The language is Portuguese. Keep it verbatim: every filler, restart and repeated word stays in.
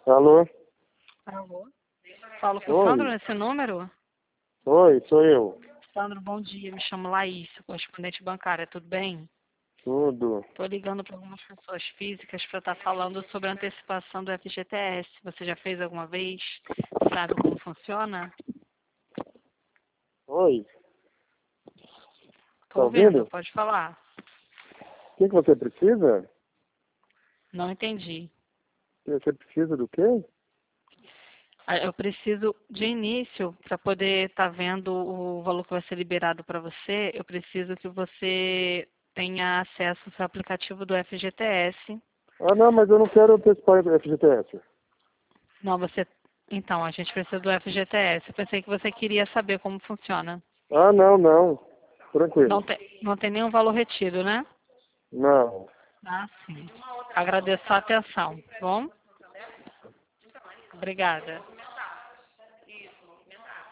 Alô? Alô? Falo com o Oi. Sandro nesse número? Oi, sou eu. Sandro, bom dia. Me chamo Laís, correspondente bancária. Tudo bem? Tudo. Estou ligando para algumas pessoas físicas para estar falando sobre a antecipação do F G T S. Você já fez alguma vez? Sabe como funciona? Oi. Tá Estou ouvindo, ouvindo? pode falar. O que, que você precisa? Não entendi. Você precisa do quê? Ah, eu preciso, de início, para poder estar vendo o valor que vai ser liberado para você, eu preciso que você tenha acesso ao seu aplicativo do F G T S. Ah, não, mas eu não quero antecipar o F G T S. Não, você. Então, a gente precisa do F G T S. Eu pensei que você queria saber como funciona. Ah, não, não. Não Tranquilo. tem, não tem nenhum valor retido, né? Não. Ah, sim. Agradeço a atenção, tá bom? Obrigada.